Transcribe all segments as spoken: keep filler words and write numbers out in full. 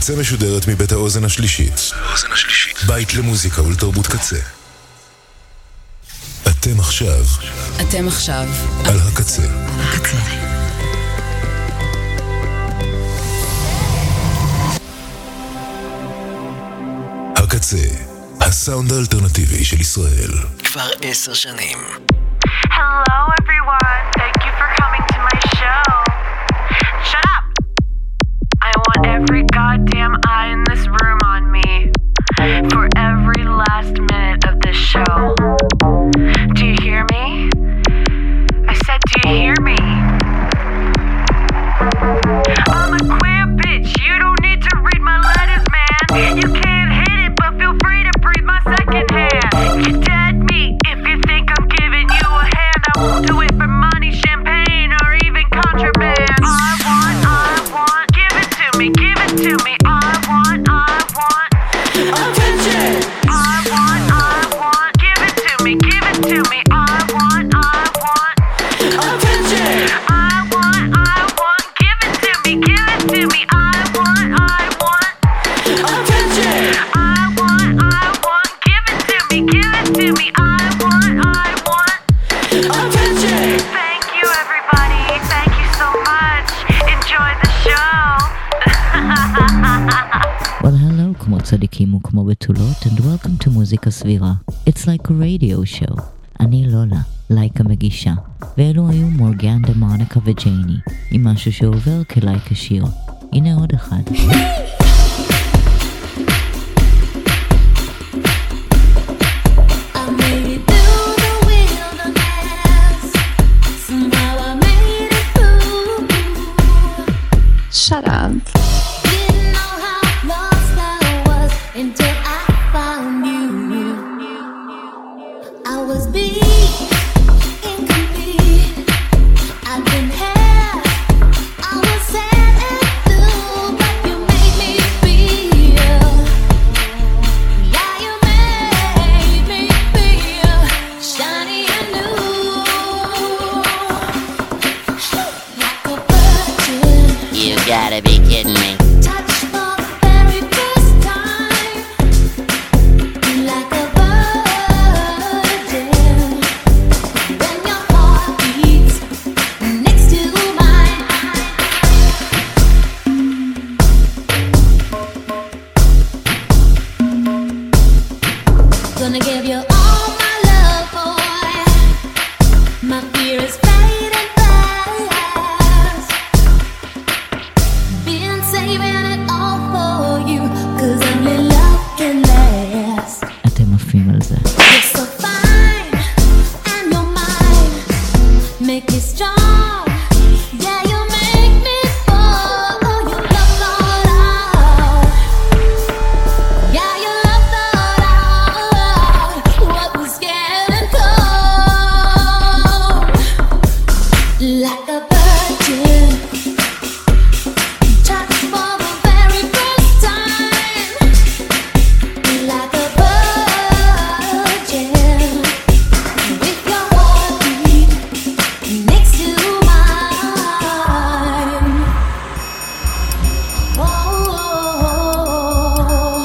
הקצה משודרת מבית האוזן השלישית. האוזן השלישית. בית למוזיקה ולתרבות קצה. אתם עכשיו. אתם עכשיו. על הקצה. הקצה. הקצה. הסאונד האלטרנטיבי של ישראל. כבר עשר שנים. Hello everyone, thank you for coming to my show. Shut up! I want every goddamn eye in this room on me for every last minute of this show. Do you hear me? I said, do you hear me? I'm a queer bitch, you don't need to read my letters, man. You can't hit it, but feel free to breathe my second hand. You're dead meat if you think I'm giving you a hand. I won't do it for money, champagne, or even contraband. I want, I want, give it to me, give it to me. I want, I want attention. I want, I want, give it to me, give it to me. I want, I want attention. I want, I want, give it to me, give it to me. I want, I want attention. I want, I want, give it to me, give it to me. I want, I want attention. Thank you everybody, thank you so much. Enjoy the show. Well, hello, כמו צדיקים וכמו בתולות, and welcome to מוזיקה סבירה. It's like a radio show. אני לולה, לייקה מגישה, ואלו היו מורגנדה, מוניקה וג'ייני, עם משהו שעובר כלייקה שיר. הנה עוד אחד. Shut up. Didn't know how lost I was until I found you. I was beat, incomplete. I've been had. I was sad and blue, but you made me feel. Yeah, you made me feel shiny and new, like a virgin. You gotta be kidding me. Touch for the very first time, like a virgin. When your heart beats next to mine, gonna give you all my love, boy. My fear is fading fast. Been saving it all for you, 'cause only love can last. אתם עפים על זה. You're so fine, and you're mine. Make me strong, yeah, you make me fall. Oh, you love thought out. Yeah, you love thought out. What was getting cold, like a virgin. Touch for the very first time, like a virgin. With your heartbeat next to mine. Whoa.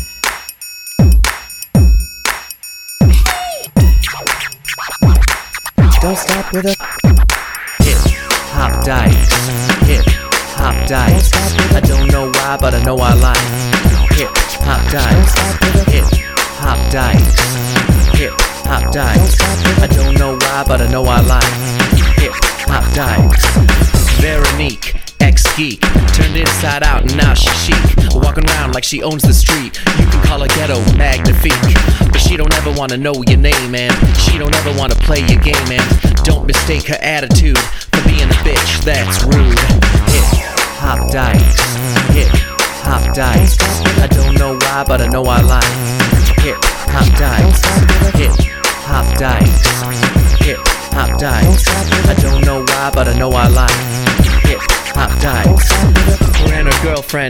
Don't stop with a hip hop dive, hip hop dive. I don't know why, but I know I like hip hop dive, hip hop dive, hip hop dive. I don't know why, but I know I like hip hop dive. Veronique, ex-geek, turned inside out and now she's chic. Walking around like she owns the street. You can call her ghetto magnifique, but she don't ever wanna know your name, man. She don't ever wanna play your game, man. Don't mistake her attitude for being a bitch, that's rude. Hip hop dive, hip hop dive. I don't know why, but I know I like hip hop dive, hip hop dive, hip hop dive. I don't know why, but I know I like hip hop dive. Her and her girlfriend up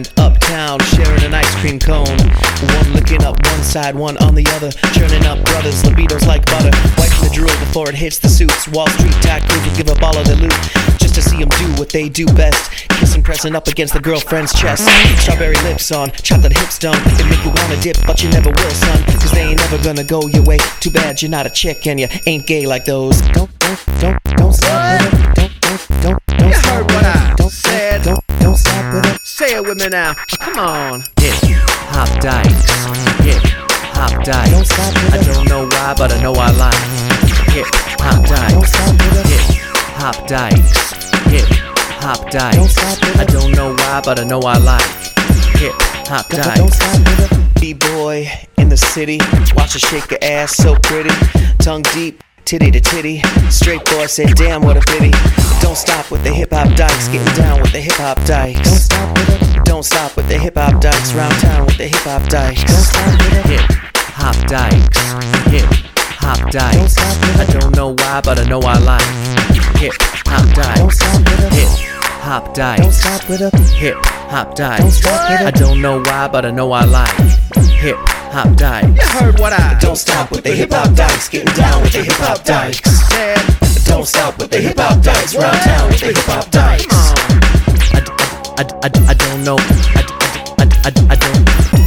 town, sharing an ice cream cone. One licking up one side, one on the other, churning up brothers, libidos like butter. Wiping the drool before it hits the suits. Wall Street tycoons would give up all of their loot just to see them do what they do best. Kissing, pressing up against the girlfriend's chest. Strawberry lips on, chocolate hips done. It make you wanna dip, but you never will, son. Cause they ain't never gonna go your way. Too bad you're not a chick and you ain't gay like those. Don't, don't, don't, don't stop with it. Don't, don't, don't, don't You stop heard with what it. I Don't, said. Don't, don't stop with it. Say it with me now. Come on. Hip hop dykes. Hip hop dykes. Don't stop with I it. don't know why, but I know I like Hip hop Don't dykes. stop with it. hip Hop dykes. Hip hop Don't dykes. stop with I it. don't know why, but I know I like hip hop Don't dykes. stop with it. B-boy in the city, watch her shake her ass so pretty. Tongue deep, titty to titty. Straight boy said, damn, what a pity. Don't stop with the hip hop dykes, getting down with the hip hop dykes. Don't stop with it. Don't stop with the hip hop dykes, round town with the hip hop dykes. Don't stop with it. Hip hop dykes. Hip hop dykes. Don't stop with I it. don't know why, but I know I like hip hop dykes. Don't stop with it. Hip hop dykes. Don't stop with it. Hip hop dykes. Don't stop with it. I don't know why, but I know I like hip hop dykes. You heard what I Don't stop with the hip hop dykes, getting down with the hip hop dykes. said. Don't stop with the hip hop dykes, round town with the hip hop dykes. I, I, I, I, I don't know. I, I, I, I, I don't.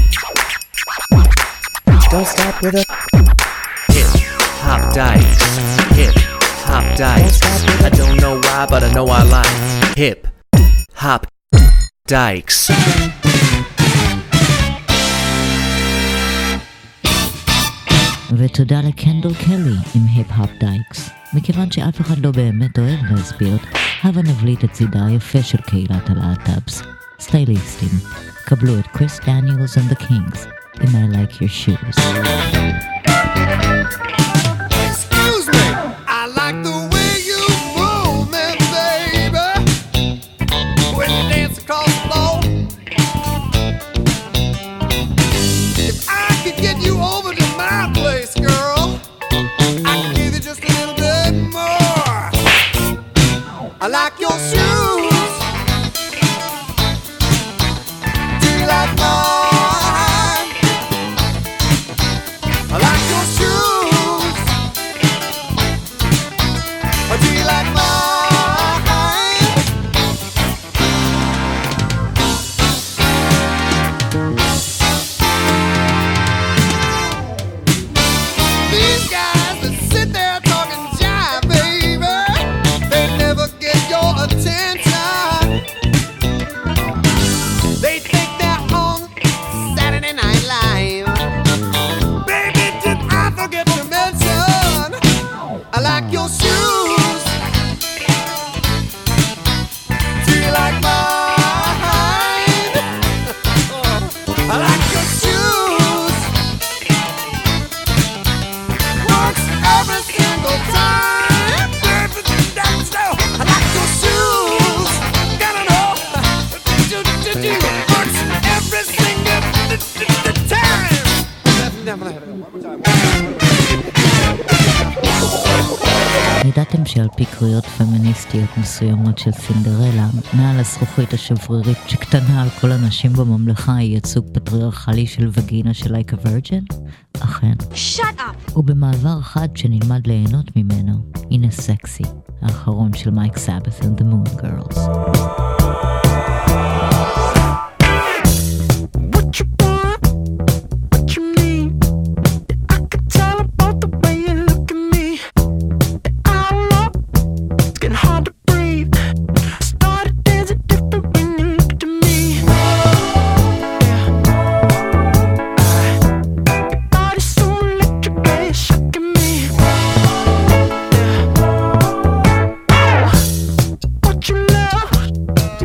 Don't stop with it. Hip hop dykes. Hip hop dykes. I don't know why, but I know I like hip hop dykes. ותודה לקנדל קלי עם היפ-הופ דייקס. מכיוון שאף אחד לא באמת אוהב לסביות, הבה נבליט את צידה היפה של קהילת הלהט"בס. סטייליסטים, קבלו את קריס דניאלס and the Kings, in I Like Your Shoes. Excuse me, I like the way you move me, baby. When you dance across the floor. If I could get you over to my place, girl, I could give you just a little bit more. I like your shoes. Do you like mine? I like your shoes. Or do you like mine? These guys that sit there talking jive, baby, they never get your attention. They think they're on Saturday Night Live. Baby, did I forget to mention I like your shoes. Do you like mine? I like your shoes. Works every single time. Baby, that's so. I like your shoes. Gotta know. Do, do, do. Works every single time. Never, never, ידעתם שעל פי קריאות פמיניסטיות מסוימות של סינדרלה, מעל הזכוכית השברירית שקטנה על כל הנשים בממלכה היא ייצוג פטריארכלי של וגינה של like a virgin? אכן. Shut up! ובמעבר חד שנלמד ליהנות ממנו, הנה סקסי, האחרון של מייק סאבת and the Moon Girls. What you want? What you need? I can tell about the way you look at me. I don't know. It's getting hard to breathe. Started dancing different when you looked at me. Yeah. Your body's so electric, yeah, you're shocking me. Yeah. What you love?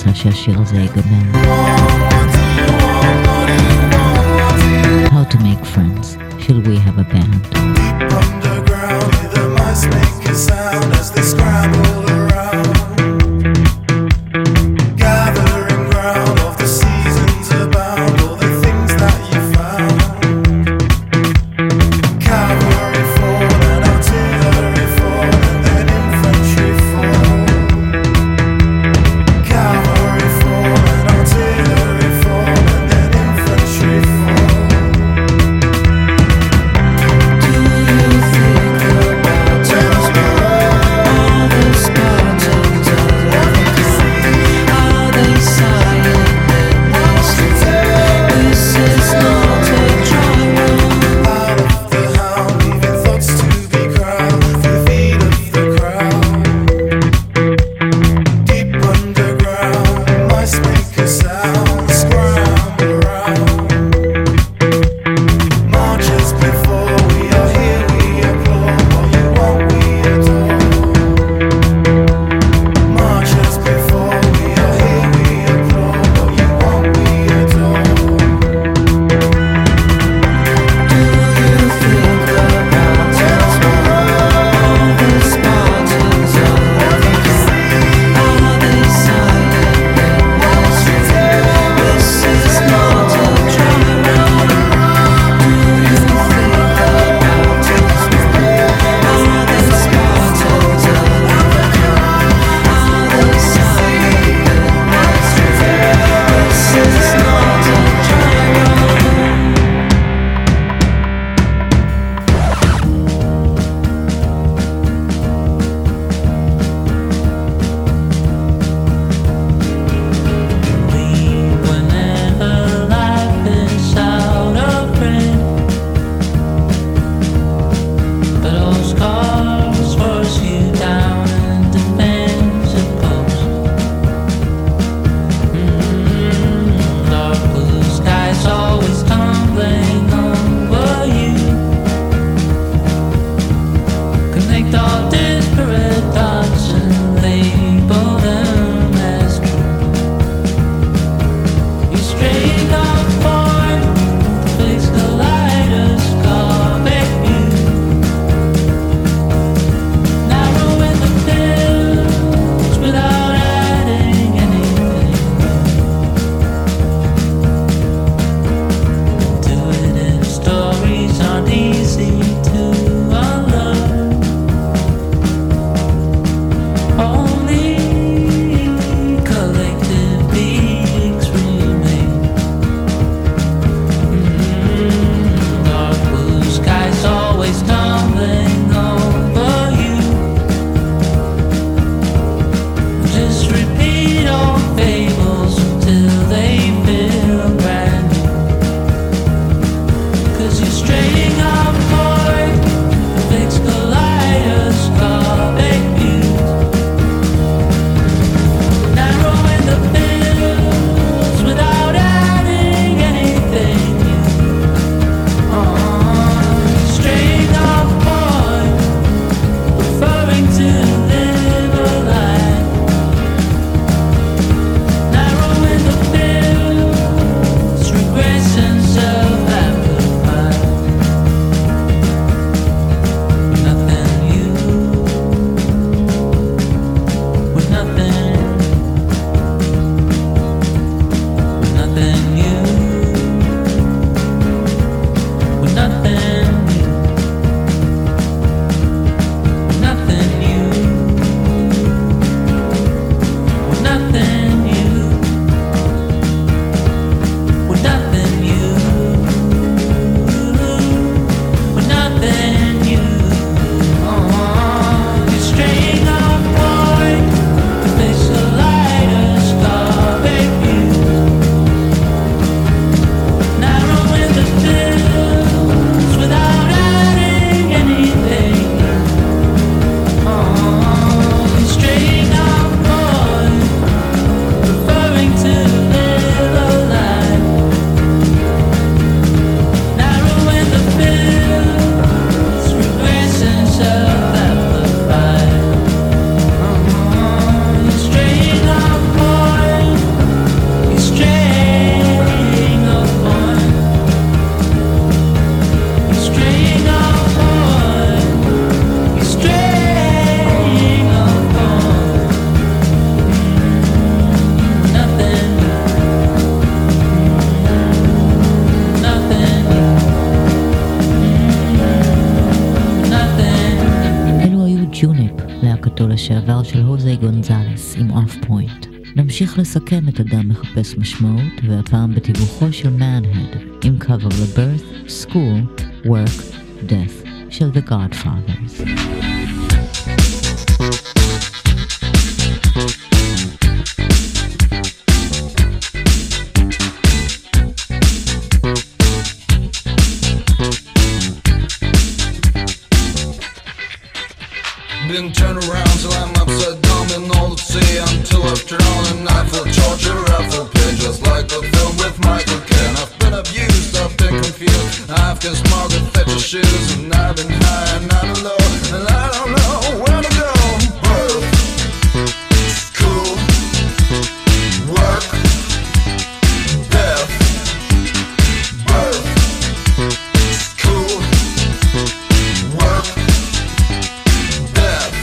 מניחה שהשיר הזה ייגמר. How to make friends. Shall we have a band? Deep underground, hear the mice make a sound as they scramble around. Gathering ground of the seasons abound, all the things that you found. Cavalry fall and artillery fall and then infantry fall. Cavalry fall and artillery fall and then infantry fall. Do you think about all the Spartans are they silent in this? This is not a trial. Out of the hound, leaving thoughts to be crowned for the feet of the crowd. Deep underground, mice make a sound, scramble around. Marches before, we are here, we applaud. What you want, we adore. Marches before, we are here, we applaud. What you want, we adore. Do you think about all the Spartans are they silent in this? This is not a trial. Do you think about all the Spartans are they silent in this? This is not a trial. Whenever life is out of print, but all scars force you down and defensive post. Mm-hmm. Dark blue skies always tumbling over you. Connect all disparate thoughts and label them as true. You strayed off point, fix kaleidoscopic view. Narrowing the fields without adding anything to it. If stories aren't easy to unlearn, only collective beings remain. Mm, Dark blue skies always tumbling over you. Just repeat old fables until they feel brand new. 'Cause you're straying off point, fix kaleidoscopic views. Narrowing the fields without adding anything new. Uh, straying off point, preferring to live a life. Narrowing the fields, regression self-amplified. לשעבר של הוזה גונזלס עם אוף פוינט. נמשיך לסכם את אדם מחפש משמעות, והפעם בתיווכו של Manhead עם קאבר ל-Birth, School, Work, Death של The Godfathers. Been turned around till I'm upside down in all the sea until I've drowned and I feel torture, I feel pain just like the film with Michael Caine. I've been abused, I've been confused, I've kissed Margaret Thatcher's shoes, and I've been high and I'm low, and I don't know where to go. Birth, school, work, death. Birth, school, work, death.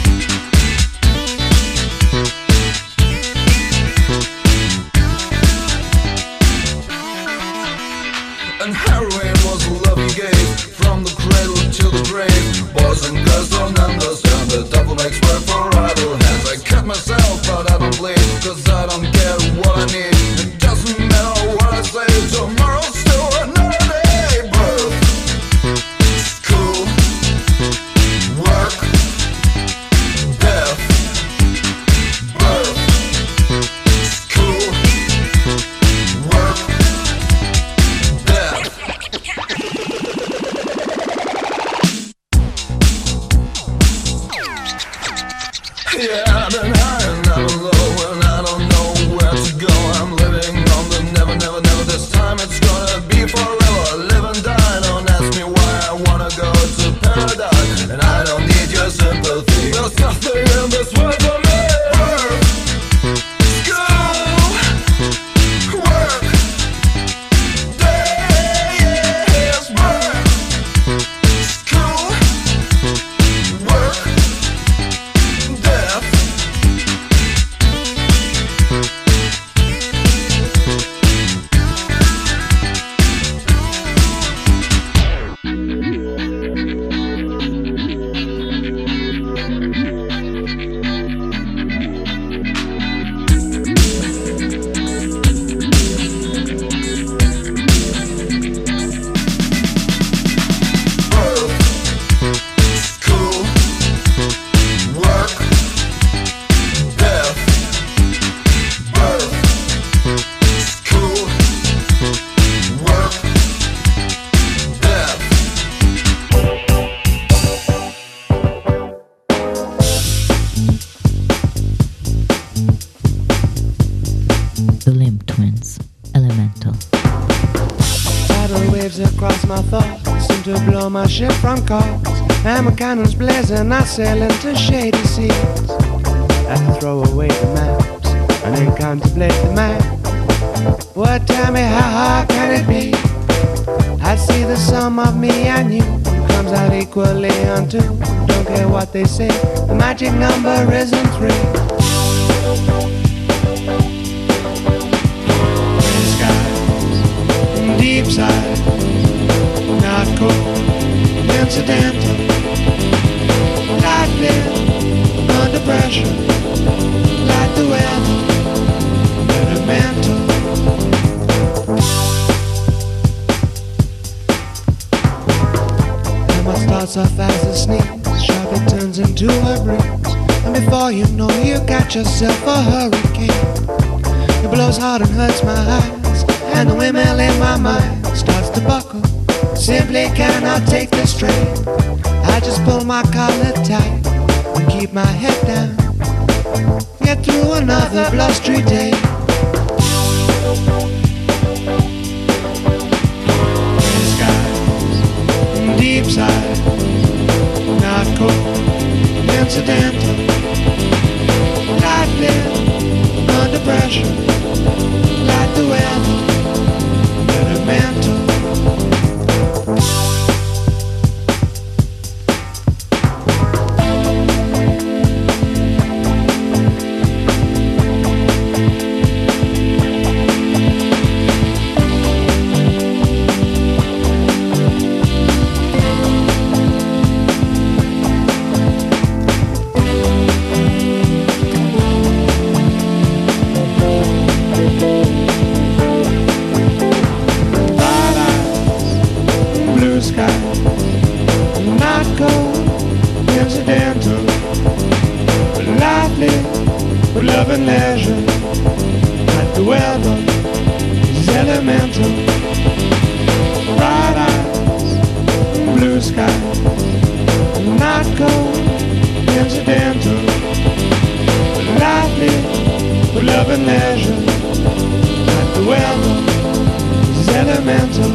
And heroin was the love you gave, from the cradle to the grave. Boys and girls don't understand, the devil makes work for idle hands. I cut myself but I don't bleed, cause I don't get what I need. It doesn't matter what I say, tomorrow's still another day. Birth, school, work, death. Birth, school, work, death. Yeah, I've been high and I've been low and I don't know where to go. I'm living on the never, never, never. This time it's gonna be forever. Live and die, don't ask me why I wanna go to paradise. And I don't need your sympathy, there's nothing in this world for me. Work, school, work, days. Work, school, work, death. The Limp Twins, Elemental. Tidal waves across my thoughts seem to blow my ship from course. Hammer cannons blazing, I sail into shady seas. I have to throw away the maps and then contemplate the map. What, tell me, how hard can it be? I see the sum of me and you comes out equally unto. Don't care what they say, the magic number isn't three. Deep side, not cold, incidental, lightning, under pressure, like the weather, elemental. And my thoughts are fast as sneeze, sharp it turns into a breeze. And before you know, you got yourself a hurricane. It blows hard and hurts my eyes, and the windmill in my mind starts to buckle. Simply cannot take the strain. I just pull my collar tight and keep my head down. Get through another blustery day. Gray skies, deep side, not cold, incidental, lightning, under pressure, like the weather. Elemental. sky, not coincidental, but lively, with love and leisure. Like the weather is elemental, bright eyes, blue sky, not coincidental, but lively, with love and leisure. Like the weather is elemental.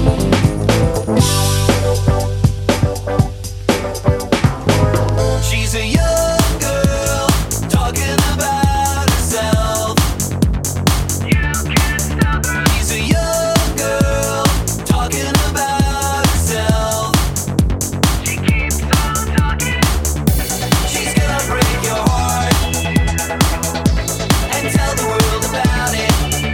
She's a young girl talking about herself. You can't stop her. She's a young girl talking about herself. She keeps on talking. She's gonna break your heart and tell the world about it.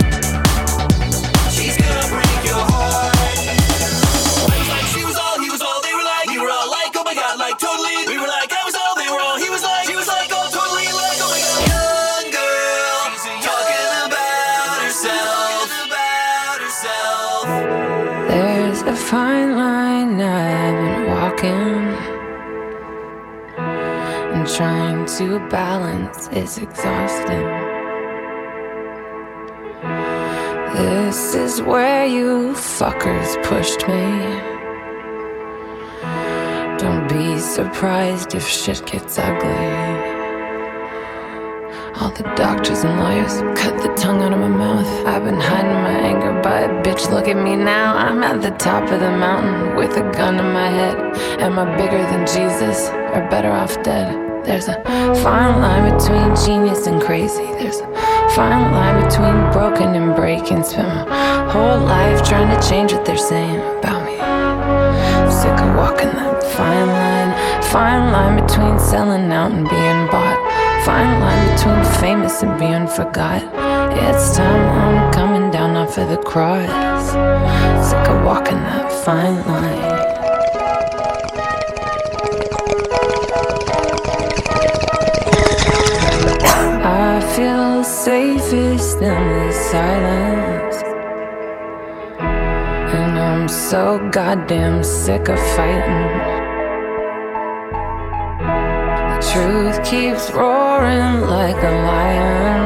She's gonna break your heart. I was like, she was all, he was all, they were like, we were all like, oh my god, like totally. We were like, I was all, they were all, he was like, she was like, oh totally, like, oh my god. Young girl, talking about herself, about herself. There's a fine line I've been walking, and trying to balance is exhausting. This is where you fuckers pushed me. Don't be surprised if shit gets ugly. All the doctors and lawyers cut the tongue out of my mouth. I've been hiding my anger, but bitch, look at me now. I'm at the top of the mountain with a gun in my head. Am I bigger than Jesus or better off dead? There's a fine line between genius and crazy. There's a fine line between broken and breaking. Spent my whole life trying to change what they're saying about me. I'm sick of walking that fine line. Fine line between selling out and being bought. Fine line between famous and being forgot. It's time I'm coming down off of the cross. Sick of walking that fine line. I feel safest in the silence, and I'm so goddamn sick of fighting. The truth keeps roaring like a lion.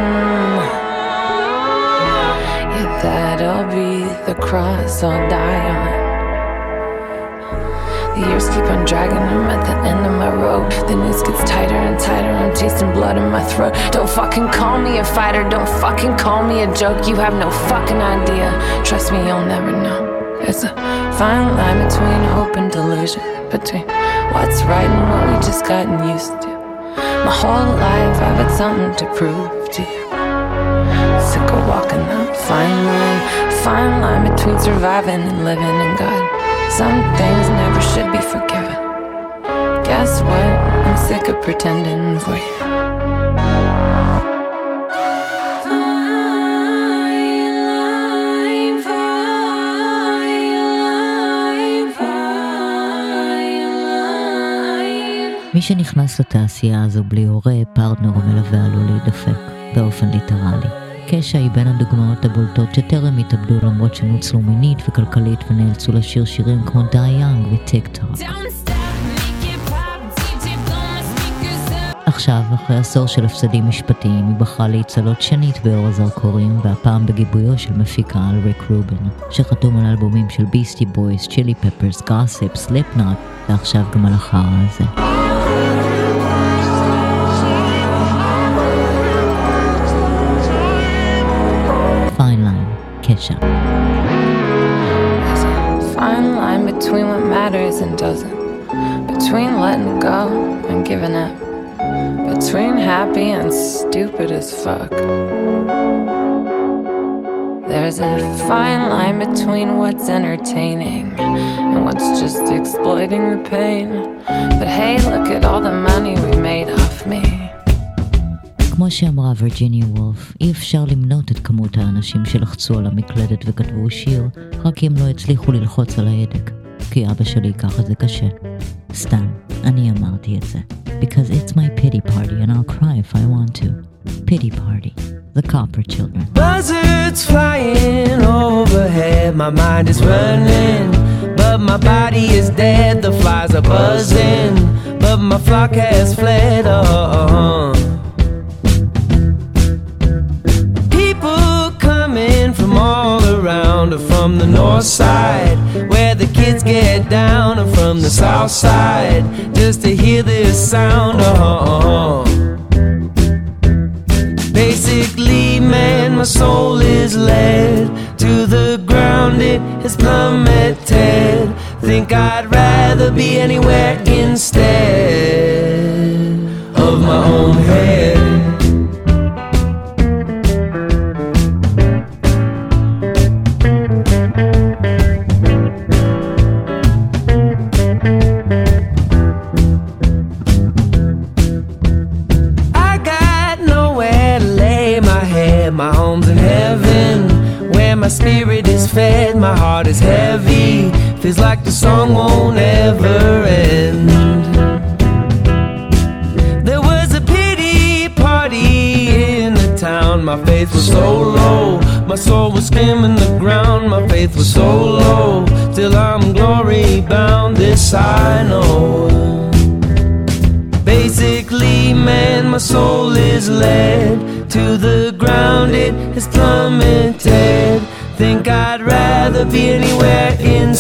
Yeah, that'll be the cross I'll die on. The years keep on dragging, I'm at the end of my road. The noose gets tighter and tighter, I'm tasting blood in my throat. Don't fucking call me a fighter, don't fucking call me a joke. You have no fucking idea, trust me, you'll never know. There's a fine line between hope and delusion, between what's right and what we just gotten used to. My whole life I've had something to prove to you. Sick of walking that fine line, fine line between surviving and living in God. Some things never should be forgiven. Guess what? I'm sick of pretending for you. מי שנכנס לתעשייה הזו בלי הורה, פרטנר או מלווה עלול להידפק, באופן ליטרלי. קשה היא בין הדוגמאות הבולטות שטרם התאבדו למרות שנוצלו מינית וכלכלית ונאלצו לשיר שירים כמו די יאנג וטיק טוק. עכשיו, אחרי עשור של הפסדים משפטיים, היא בחרה להצלות שנית באור הזרקורים, והפעם בגיבויו של מפיקה על ריק רובין, שחתום על אלבומים של ביסטי בויז, צ'ילי פפרס, גאסיפ, סליפנוט, ועכשיו גם על החרא הזה. Fine line, Kesha. There's a fine line between what matters and doesn't, between letting go and giving up, between happy and stupid as fuck. There's a fine line between what's entertaining and what's just exploiting the pain. But hey, look at all the money we made off me. כמו שאמרה וירג'יניה וולף, אי אפשר למנות את כמות האנשים שלחצו על המקלדת וכתבו שיר, רק כי הם לא הצליחו ללחוץ על ההדק. כי אבא שלי ייקח את זה קשה. סתם, אני אמרתי את זה. Because it's my pity party and I'll cry if I want to. Pity party. the Copper Children. Buzzards flying overhead, my mind is running, but my body is dead. The flies are buzzing, but my flock has fled. Oh, people coming from all around, or from the north side, where the kids get down, or from the south side, just to hear this sound. Oh, basically, man, my soul is led to the ground, it has plummeted. Think I'd rather be anywhere instead of my own head. My home's in heaven, where my spirit is fed. My heart is heavy, feels like the song won't ever end. There was a pity party in the town. My faith was so low, my soul was skimming the ground. My faith was so low, till I'm glory bound, this I know. Basically, man, my soul is led to the ground, it has plummeted. Think I'd rather be anywhere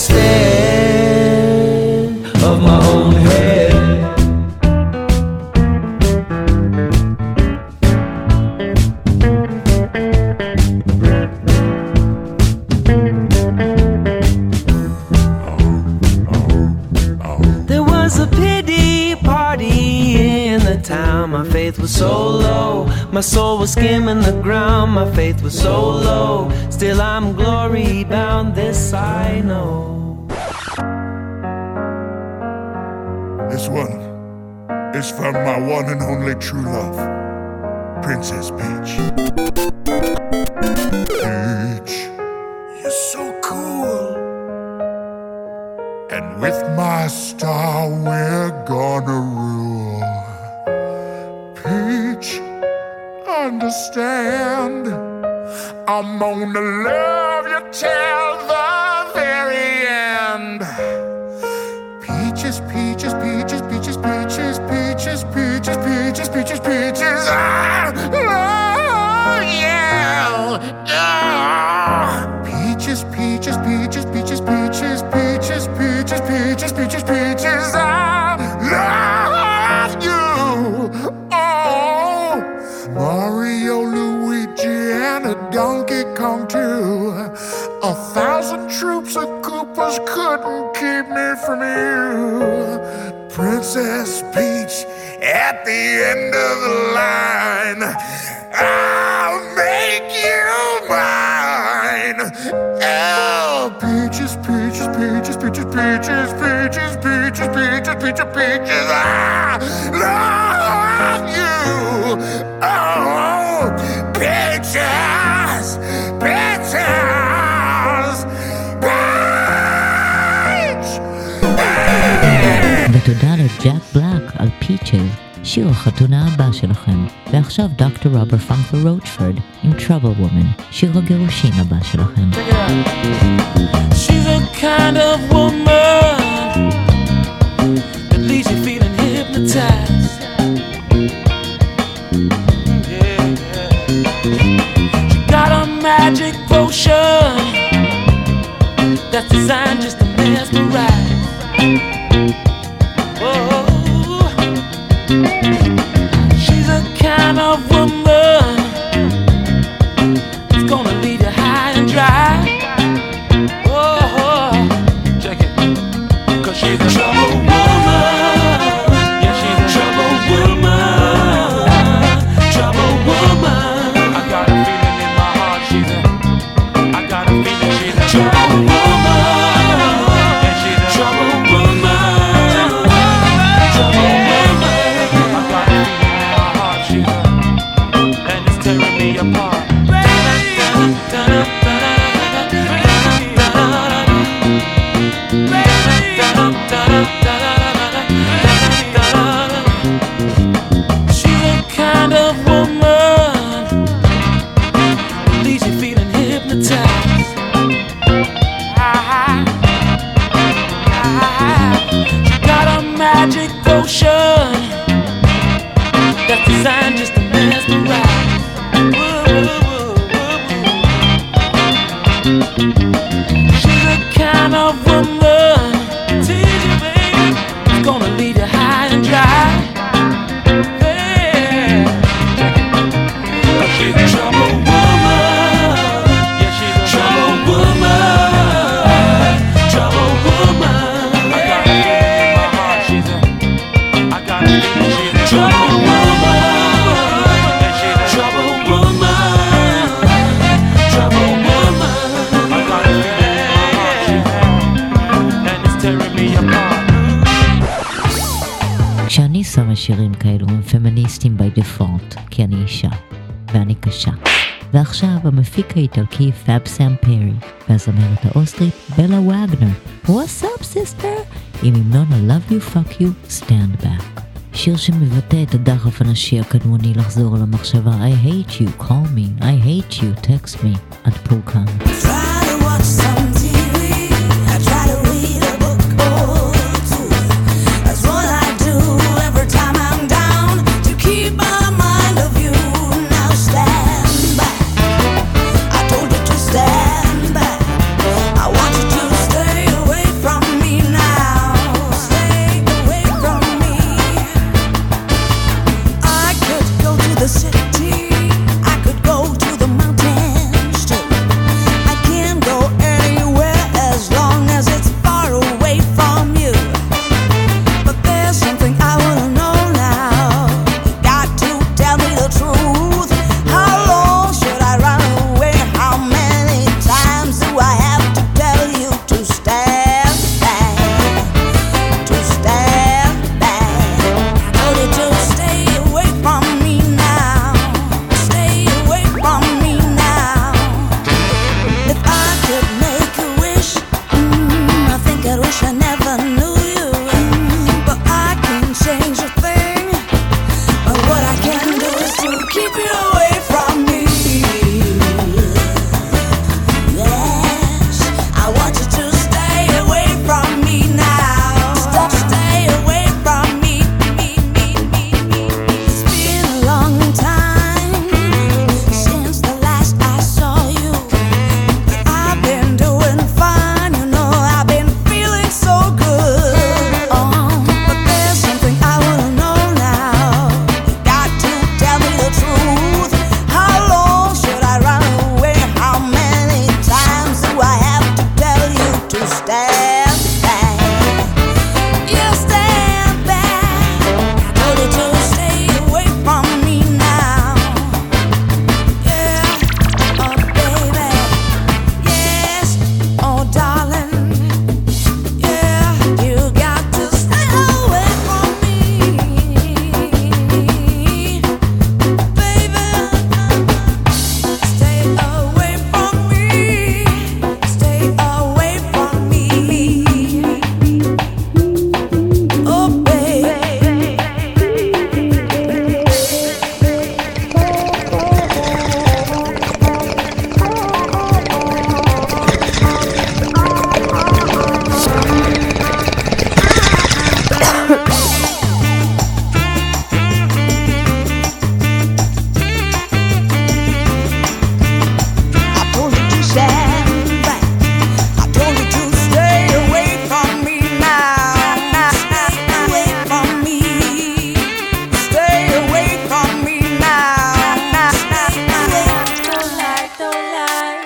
instead of my own head. There was a pity party in the town. My faith was so low, my soul was skimming the ground. My faith was so low, still I'm glory bound, this I know. This one is from my one and only true love, Princess Peach. Peach, you're so cool, and with my star we're gonna rule. Peach, understand, I'm gonna love you till the very end. Peaches, peaches, peaches, peaches, peaches, peaches, peaches, peaches, peaches, peaches, I love you. Peaches, peaches, peaches, peaches, peaches, peaches, peaches, peaches, peaches, peaches, I love you. Oh, Mario, Luigi, and a Donkey Kong too. A thousand troops of Koopas couldn't keep me from you. Princess Peach, at the end of the line, I'll make you mine. Oh, peaches, peaches, peaches, peaches, peaches, peaches, peaches, peaches, peaches, peaches, I love you. Oh, peaches, peaches, peach. ותודה לג'ק בלק על פיצ'ז, שיר החתונה הבא שלכם. ועכשיו דוקטור רוברט פרנקל רוצ'פורד עם Trouble Woman, שיר הגירושין הבא שלכם. She's a kind of woman that leaves you feeling hypnotized. Yeah, yeah. She got a magic potion that's designed just to mesmerize. Whoa. She's a kind of woman that's gonna leave you high and dry. Oh, check it. Cause she's a trouble woman. Yeah, she's a trouble woman. Trouble woman. I got a feeling in my heart she's a I got a feeling she's a trouble woman. Yeah, she's a trouble woman. Trouble woman. I got a feeling in my heart she's a and it's tearing me apart. She's a kind of woman rip me apart. כשאני שמה שירים כאלו הם פמיניסטים by default, כי אני אישה, ואני קשה. ועכשיו המפיק האיטלקי פאב סאם פרי, והזמרת האוסטרית בלה וגנר, What's up sister? עם המנון I love you fuck you, stand back. שיר שמבטא את הדחף הנשי הקדמוני לחזור על המחשבה I hate you, call me, I hate you, text me, עד פורקן. The city, I could go to the mountains too. I can go anywhere as long as it's far away from you. But there's something I wanna know now. You got to tell me the truth. How long should I run away? How many times do I have to tell you to stand back? To stand back. I told you to stay away from me now. Stay away from me now. If I could make a wish, mm, I think I'd wish I never knew you. Mm, but I can't change a thing. But what I can do is to keep you away from me. Yes, I want you to stay away from me now. Stop, stay away from me. Me, me, me, me. It's been a long time since the last I saw you. I've been doing fine, you know, I've been feeling so good. Oh, but there's something I wanna know now. You got to tell me the truth. How long should I run away? How many times do I have to tell you to stand back? Yeah, stand back. I told you to stay away from me now. Yeah, oh baby. Yes, oh darling. Yeah, you got to stay away from me, baby. Stay away from me. Stay away from me. Oh baby. I told you to stand back. I told you to stay away from me now. Stay away from me. Stay away from me now. Stay away. Don't lie, don't lie.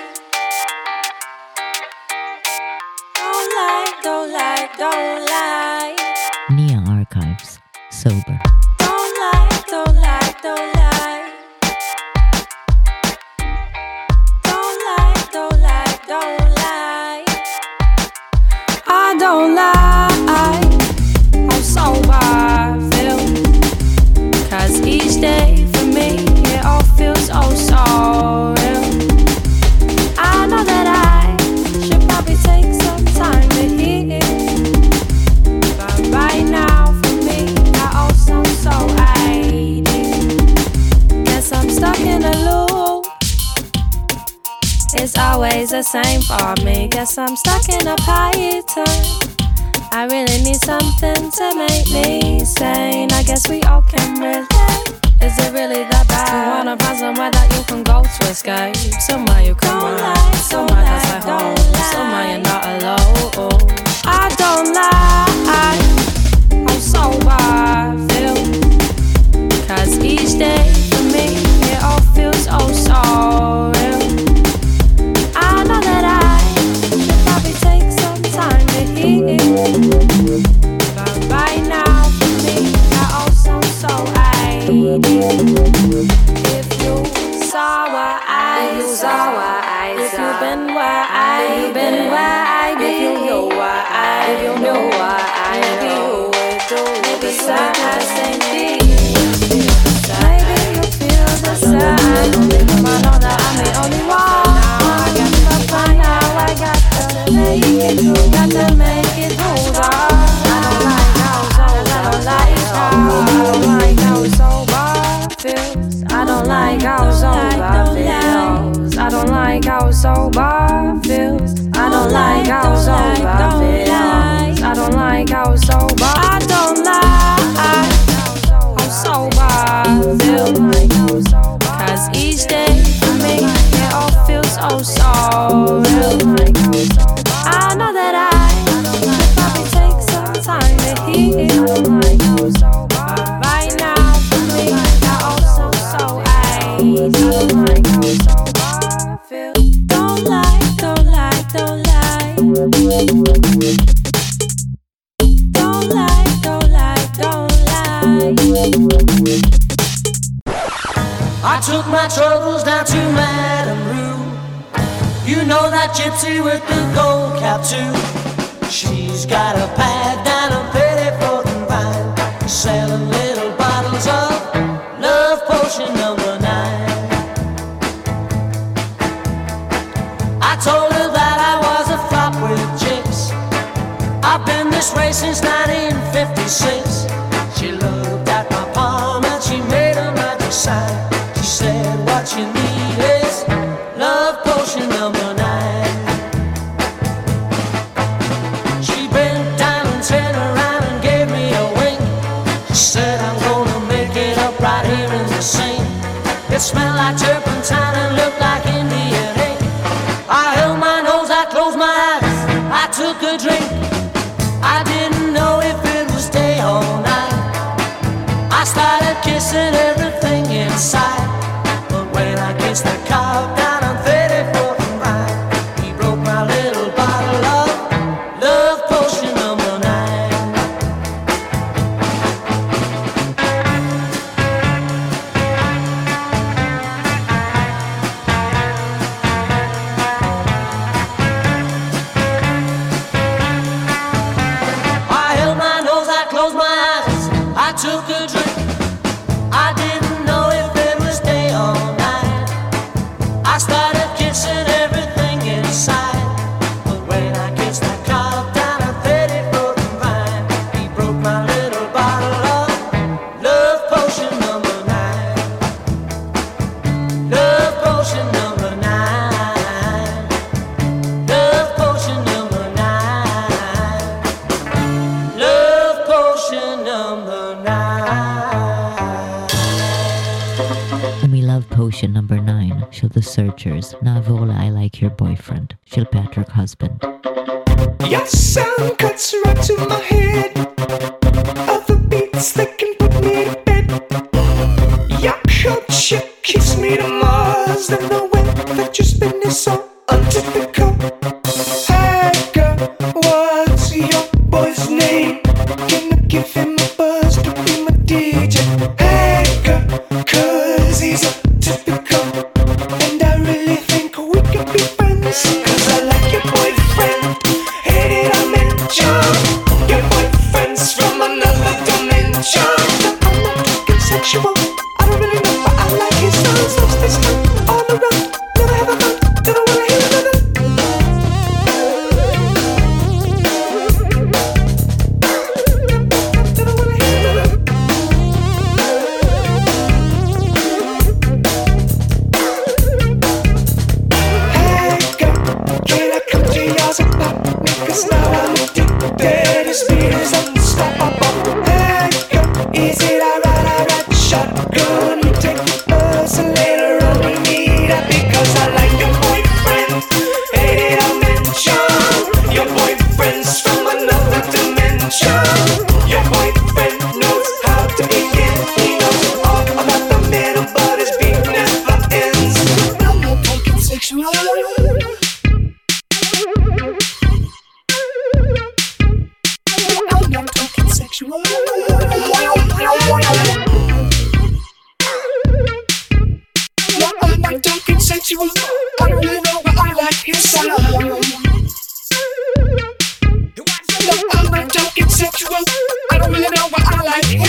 Don't lie, don't lie, don't lie. Nia Archives, Sober. Don't lie, don't lie, don't lie. Don't lie, don't lie, don't lie. I don't lie. I'm sober, feel. Cause each day for me, it all feels oh so real. I know that I should probably take some time to heal. But right now for me, I all sound so eighty. Guess I'm stuck in a loop. It's always the same for me. Guess I'm stuck in a pattern. I really need something to make me sane. I guess we all can relate. Is it really that bad? You wanna find somewhere that you can go to escape? Somewhere you can run, somewhere that's like home, somewhere you're not alone. I don't lie. I'm sober, feel. Cause each day for me, it all feels oh so real. I know that I should probably take some time to heal. But right now for me, I all sound so eighty. If you saw where I, if you saw where I, if you've been where I, been where I be, if you know where I, if you know where side, I say me. Maybe you feel the side. Come on, know that I'm the only one. I got to find out, I got to make it through, got to make it through. I don't like how sober, I don't like how, I don't like how sober feels. I don't like how sober feels. I don't like how sober feels. I don't like how sober feels. I don't like how sober. I don't like how sober feels. Cause each day for me it all feels so so real. I know that I should probably take some time to heal. But right now for me I also so I don't like how sober feels. Don't lie, don't lie, don't lie. Don't lie, don't lie, don't lie. I took my troubles down to Madame Rue. You know that gypsy with the gold cap too. She's got a pad down a Pettiford and Vine, selling little bottles of Love Potion number nine. I told her that I was a flop with chicks. I've been this way since nineteen fifty-six. She looked at my palm and she made a magic sign. She said, what you need is Love Potion number nine. She bent down and turned around and gave me a wink. She said, I'm gonna make it up right here in the sink. It smelled like turpentine and looked like Indian ink. I held my nose, I closed my eyes, I took a drink. I didn't know if it was day or night. I started kissing everything inside. But when I kissed the cop down on thirty-fourth and Vine, he broke my little bottle of Love Potion number nine. I held my nose, I closed my eyes, I took a drink. I didn't know if it was day or night. I started kissing everything inside. But when I kissed that cop down a thirty-fourth and Vine, he broke my little bottle of Love Potion number nine. Love Potion number nine. Love Potion number nine. Love Potion number nine. And we love Potion number nine, של The Searchers, נעבור ל-I Like Your Boyfriend, של Patrick Husband. Your sound cuts right to my head. Other beats that can put me to bed. Your culture keeps me to Mars. And the way that you spin is so untypical. Hey girl, what's your boy's name? Can I give him a buzz to be my D J? Hey girl, cause he's a typical. And I really think we could be friends. Cause I like your boyfriend. Hey, did I mention your boyfriend's from another dimension? I'm not talking sexual. I don't really know, but I like his sounds. Loves this time on the run. Never have a fun. Don't wanna hear another. Don't wanna hear another. Hey girl, can I come to yours about me? Cause now I'm addicted. His speed is unstoppable. Hey girl, is it alright? I ride the shotgun. We take the bus and later on we meet up. Because I like your boyfriend. Hey, did I mention your boyfriend's from another dimension? Your boyfriend knows how to begin. He knows all about the middle, but his beat never ends. I'm not talking sexual. I'm not talking sexual. I'm not talking sexual. I don't really know, but I like his sound. No, I'm not talking sexual. I don't really know, but I like his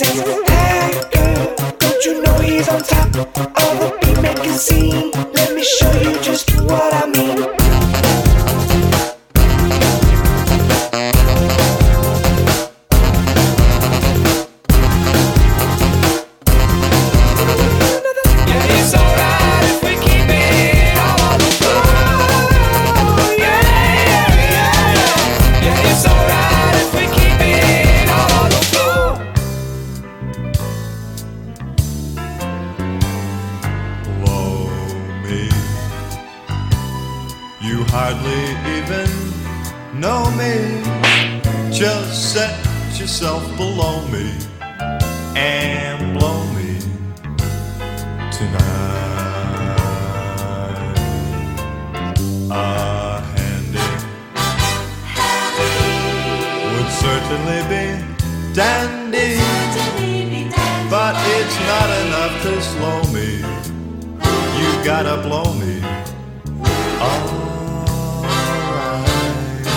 says, hey girl, don't you know he's on top of the beat making scene? Let me show you just what I mean. Yeah, it's alright if we keep it all on the floor. Yeah, yeah, yeah. Yeah, it's alright if we keep it all on the floor. Blow me. You hardly even know me. Just set yourself below me and blow me tonight. A handy would certainly be dandy, but it's not enough to slow me. You gotta blow me. Alright.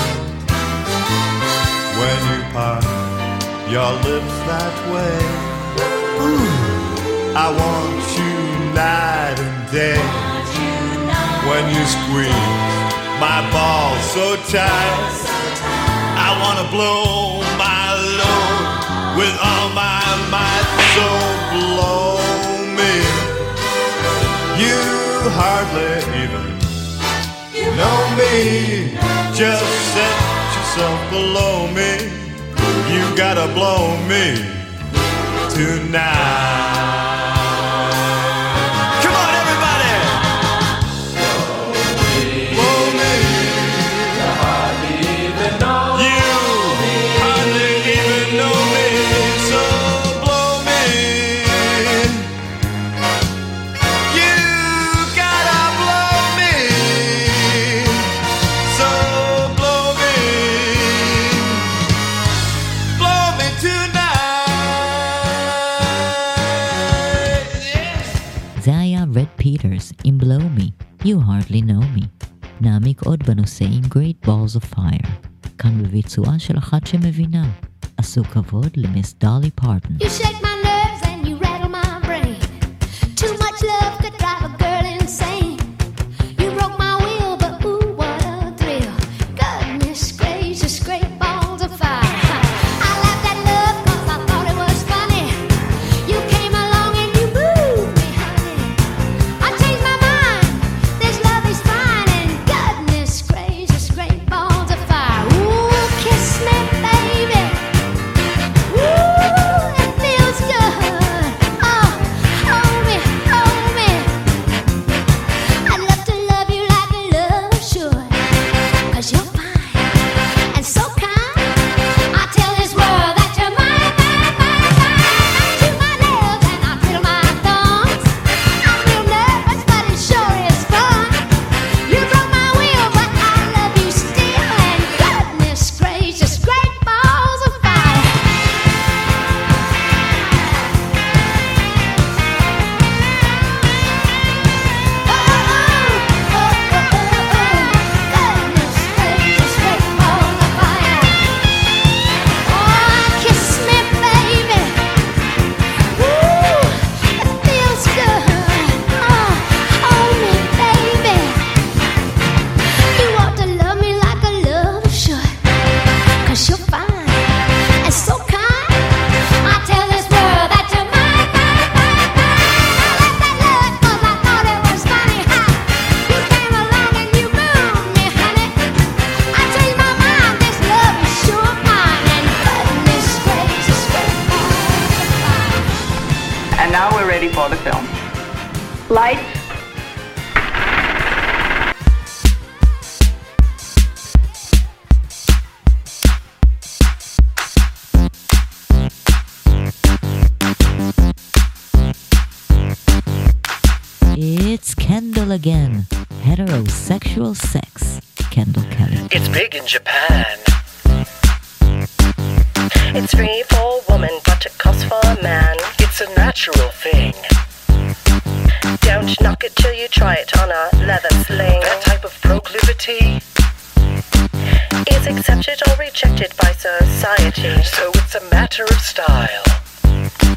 When you part your lips that way, ooh, I want you night and day. When you squeeze my balls so tight, I wanna blow my load with all my might. So blow me. You hardly even know me. Just set yourself below me. You gotta blow me tonight. Come on, everybody! Blow me. You hardly even know me. You hardly even know me. So blow me. You gotta blow me. So blow me. Blow me tonight. זה היה רד פיטרס עם Blow Me, You Hardly Know Me. נעמיק עוד בנושא עם Great Balls of Fire, כאן בביצועה של אחת שמבינה. עשו כבוד למיס דולי פרטון. You shake my nerves and you rattle my brain. Too much love could drive a girl insane. You broke my will, but ooh, what a thrill. Goodness gracious, great balls of fire. I laughed at love 'cause I thought it was funny. You came along and you moved me, honey. I changed my mind. This love is fine, and goodness gracious, great balls of fire. Ooh, kiss me, baby. Ooh, it feels good. Oh, hold me, hold me. I'd love to love you like a lover should. 'Cause you're fine and so kind. I tell this world that you're mine, mine, mine, mine. To my nails and I twiddle my thumbs. I'm real nervous, but it sure is fun. You broke my will, but I love you still. And goodness gracious, great balls of fire. Kiss me, baby. Ooh, it feels good. Oh, hold me, baby. You ought to love me like a lover should. 'Cause you're fine and so kind. I tell this world that you're mine, mine, mine, mine. I left that love 'cause I thought it was funny. Ha! You came along and you moved me, honey. I changed my mind. This love is sure fine. And goodness gracious, great balls of fire. And now we're ready for the film. Lights. It's Kendall again. Heterosexual sex. Kendall Kelly. It's big in Japan. It's free for a woman, but it costs for a man. It's a natural thing. Don't knock it till you try it on a leather sling. That type of proclivity is accepted or rejected by society. So it's a matter of style.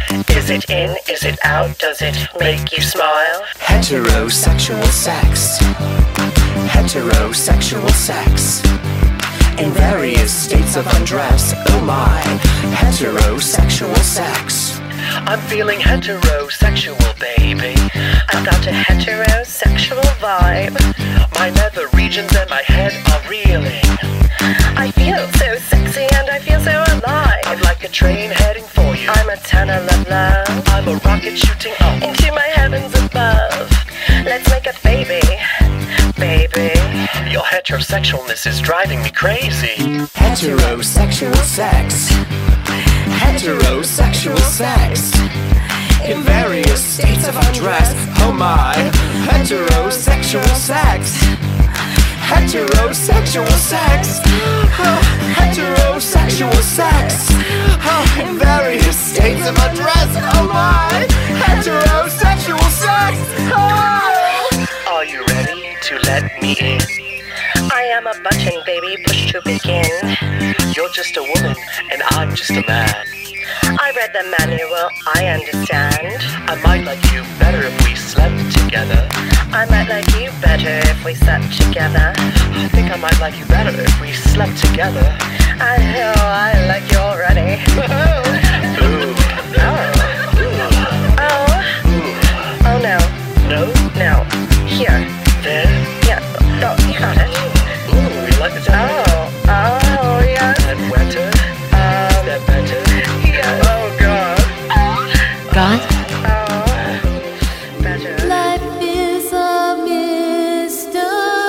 Is it in? Is it out? Does it make you smile? Heterosexual sex. Heterosexual sex. In various states of undress. Oh my. Heterosexual sex. I'm feeling heterosexual, baby. I've got a heterosexual vibe. My nether regions and my head are reeling. I feel so sexy and I feel so alive. I'm like a train heading for you. I'm a tenor love love. I'm a rocket shooting up into my heavens above. Let's make a baby, baby. Your heterosexualness is driving me crazy. Heterosexual sex. Heterosexual sex. In various states of undress. Oh my. Heterosexual sex. Heterosexual sex. Oh, heterosexual sex. Oh, in various states of undress. Oh my. Heterosexual sex. Oh. Are you ready to let me in? I am a button, baby, push to begin. You're just a woman, and I'm just a man. I read the manual, I understand. I might like you better if we slept together. I might like you better if we slept together. I think I might like you better if we slept together. I know I like you already. Ooh. Oh. Ooh. Oh. Oh no. No? No. Here. There? Yeah. No, you got it. Ooh, you like the time? Oh. Oh, yeah. And wetter. Um. That better. Yeah. Oh, God. God? Oh. Better. Life is a mystery.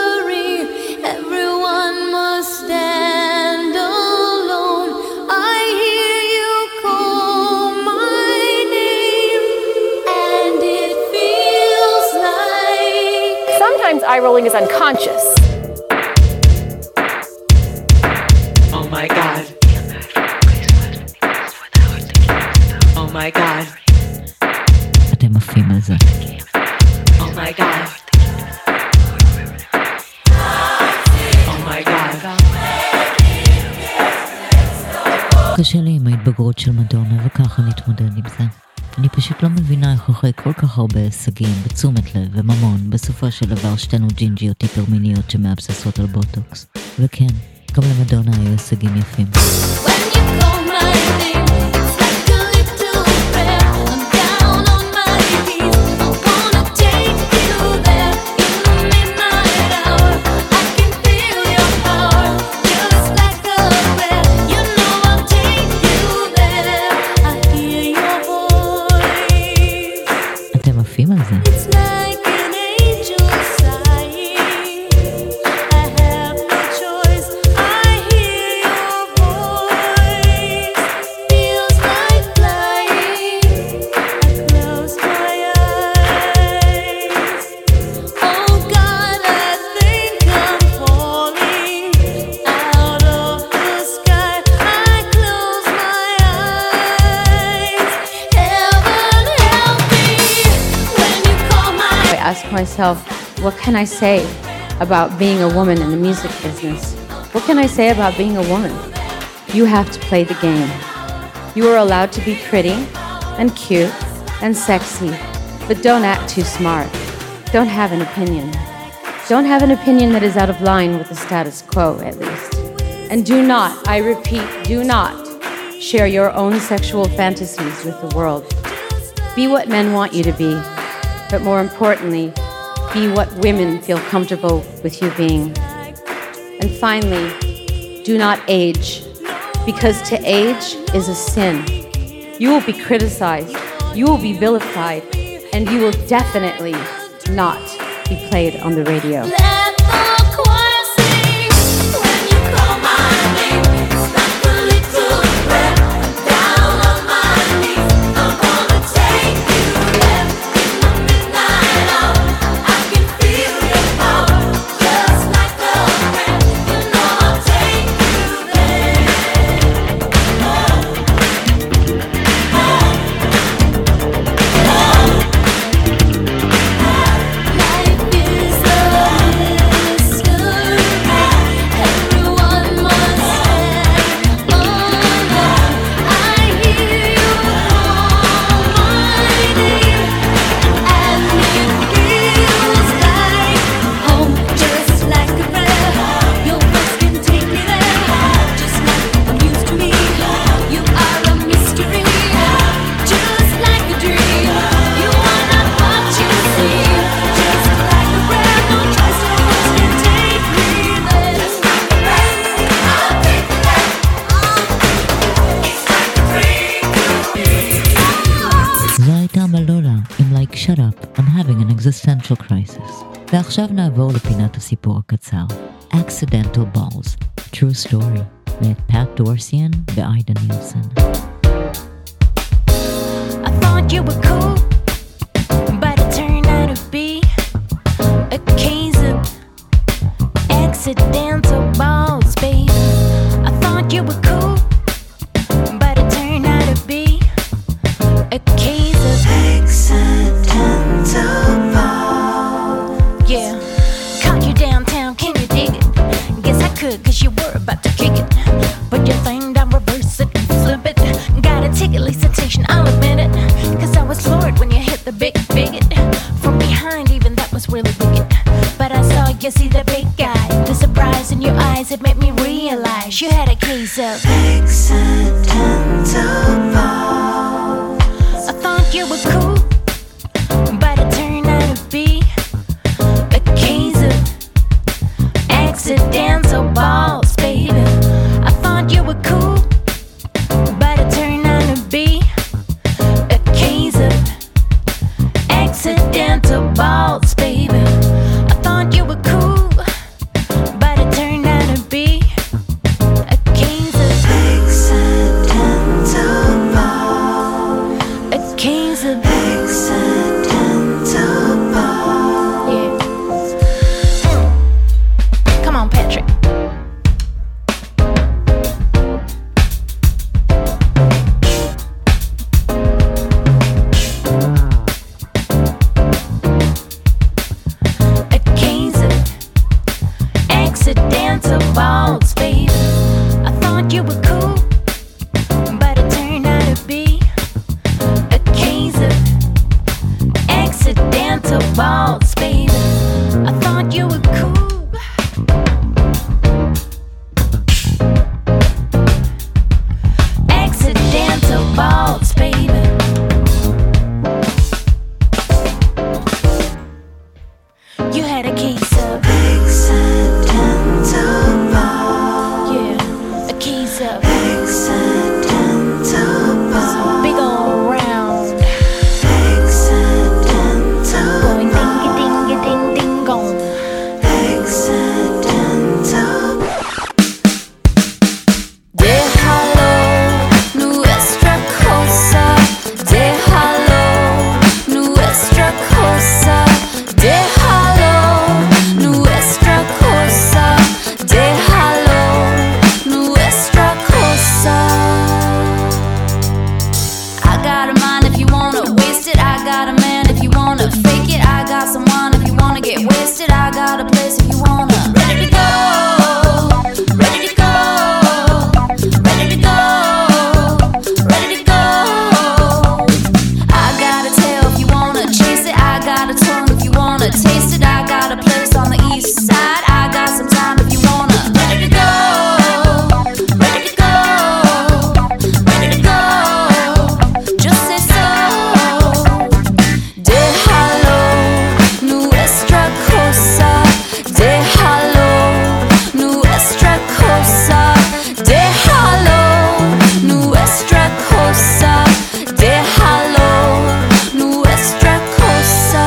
Everyone must stand alone. I hear you call my name, and it feels like Sometimes eye rolling is unconscious. Oh my God. Oh my God. אתם עפים על זה. Oh my God. Oh my God. קשה לי עם ההתבגרות של מדונה וככה להתמודד עם זה. אני פשוט לא מבינה איך אחרי כל כך הרבה הישגים ותשומת לב וממון, בסופו של דבר שתינו ג'ינג'יות היפרמיניות שמאבססות על בוטוקס. וכן, גם למדונה היו הישגים יפים. אתם עפים על זה. Ask myself, what can I say about being a woman in the music business? What can I say about being a woman? You have to play the game. You are allowed to be pretty and cute and sexy, but don't act too smart. Don't have an opinion. Don't have an opinion that is out of line with the status quo, at least. And do not, I repeat, do not share your own sexual fantasies with the world. Be what men want you to be. But more importantly, be what women feel comfortable with you being. And finally, do not age, because to age is a sin. You will be criticized, you will be vilified, and you will definitely not be played on the radio. Life is a Shut up, I'm having an existential crisis. ועכשיו נעבור לפינת הסיפור הקצר. Accidental Balls, True Story, מאת פאט דורסיאן ואיידה נילסון. I thought you were cool, but it turned out to be a case of accidental balls, baby. I thought you were cool, but it turned out to be a case of accidental balls. Yeah, caught you downtown, can you dig it? Guess I could, cause you were about to kick it. But you think I'll reverse it and flip it. Got a ticket, solicitation, I'll admit it. Cause I was floored when you hit the big bigot. From behind, even that was really wicked. But I saw you see the big guy. The surprise in your eyes, it made me realize you had a case of accidental balls. I thought you were cool, but it turned out to be a case of accidental balls, baby. I thought you were cool, but it turned out to be a case of accidental balls, baby. I thought you were cool, but it turned out to be a case of accidental balls. A case of accidental balls. Yeah. Mm. Come on, Patrick. Accidental balls, baby. I thought you were cool, but it turned out to be a case of accidental balls, baby. I thought you were cool. Accidental balls, baby. You had a case of accidental balls. Yeah, a case of accidental balls. Big ol' round accidental going dingy dingy ding ding gong. Accidental. Déjalo, nuestra cosa. Déjalo, nuestra cosa. Déjalo, nuestra cosa. Déjalo, nuestra cosa. I got a mind if you wanna waste it. I got a man if you wanna fake it. I got someone if you wanna get wasted. I got a place if you wanna. Ready to go, ready to go, ready to go, ready to go. I got a tail if you wanna chase it. I got a tongue if you wanna taste it. I got a place on the east side. I got some time if you wanna. Ready to go, ready to go, ready to go. Just say so. Déjalo, nuestra cosa. Déjalo, nuestra cosa. Déjalo, nuestra cosa. Déjalo, nuestra cosa.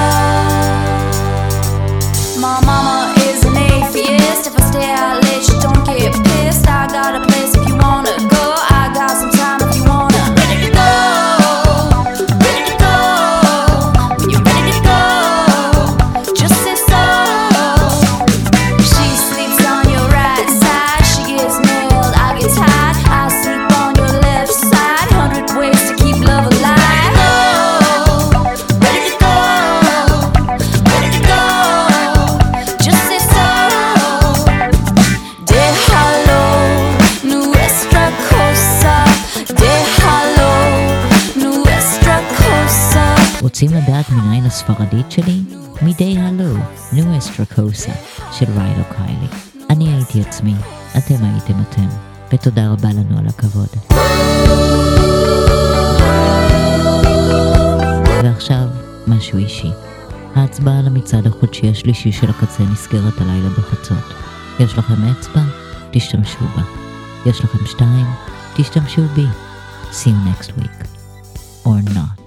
My mama is an atheist. If I stay out late, she don't get pissed. I got a place if you wanna go. I got some time if you wanna. Ready to go, ready to go. When you're ready to go, just say so. She sleeps on your right side. She gets nailed, I get tied. I sleep on your left side. Hundred ways to keep love alive. Ready to go, ready to go. Just say so. Déjalo, nuestra cosa. Déjalo, nuestra cosa. רוצים לדעת מניין הספרדית שלי? מדי הלו, נואסטרה קוסה של ריילו קיילי. אני הייתי עצמי, אתם הייתם אתם, ותודה רבה לנו על הכבוד. ועכשיו, משהו אישי. ההצבעה למצעד החודשי השלישי של הקצה נסגרת הלילה בחצות. יש לכם אצבע? תשתמשו בה. יש לכם שתיים? תשתמשו בי. See you next week. Or not.